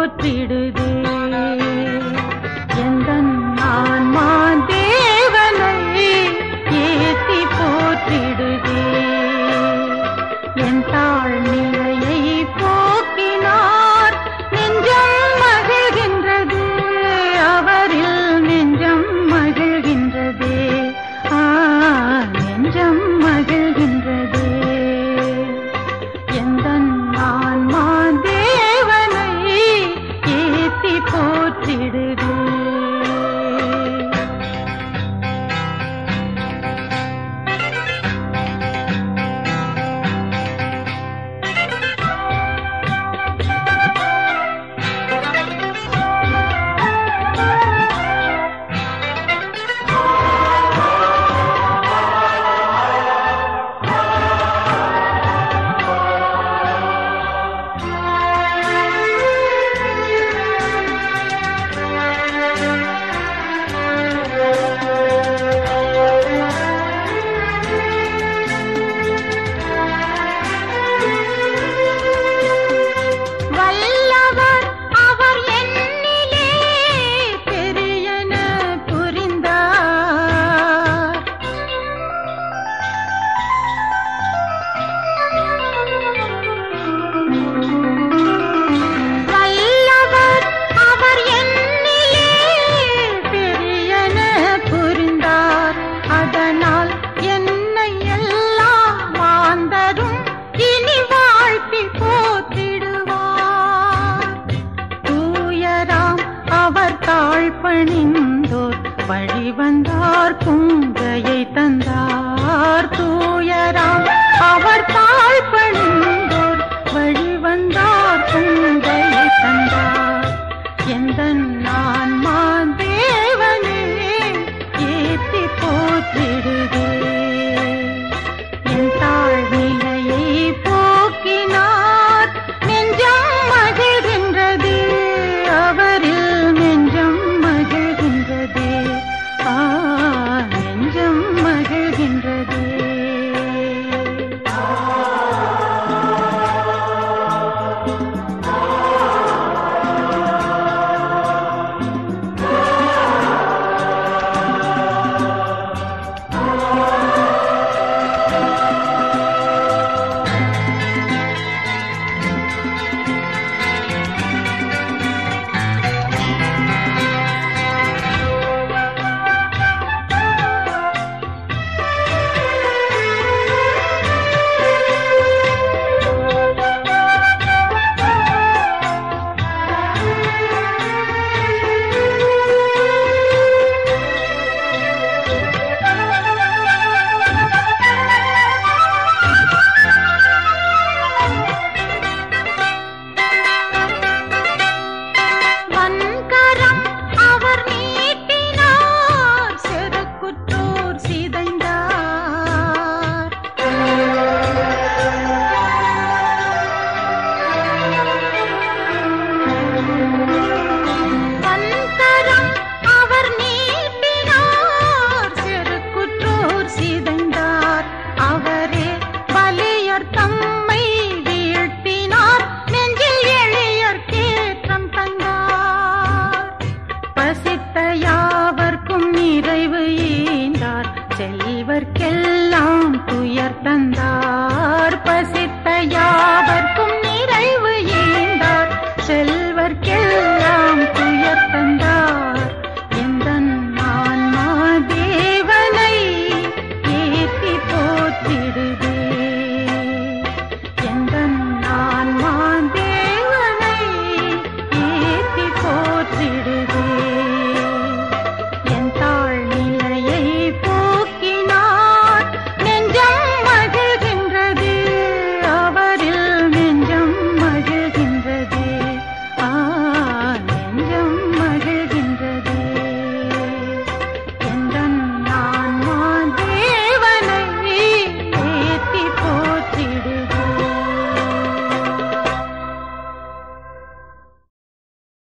போற்றிடுதே. எந்தன் ஆன்மா தேவனை ஏத்தி போற்றிடுதே. என் தாழ்நிலையை போக்கினார் நெஞ்சம் மகிழ்கின்றது. அவரில் நெஞ்சம் மகிழ்கின்றதே. நெஞ்சம் மகிழ்கின்றதே. எந்தன் ஆன்மா தேவனை ஏத்தி போற்றிடுதே. பணிந்தோர் வழி வந்தார் குங்கையை தந்தார். தூயராம் அவர் தாழ் பணிந்தோர் வழி வந்தார் குங்கையை தந்தார். எந்தன் ஆன்மா தேவனே ஏத்தி போற்றிடுதே. என் தாழ்நிலையை போக்கினார் நெஞ்சம் மகிழ்கின்றது. அவரில் நெஞ்சம் மகிழ்கின்றதே. நெஞ்சம் மகிழ்கின்றதே. செல்வர்க்கெல்லாம் துயர் தந்தார். பசித்த யாவர்க்கும் நிறைவு ஈந்தார். செல்வர்க்கெல்லாம் துயர் தந்தார்.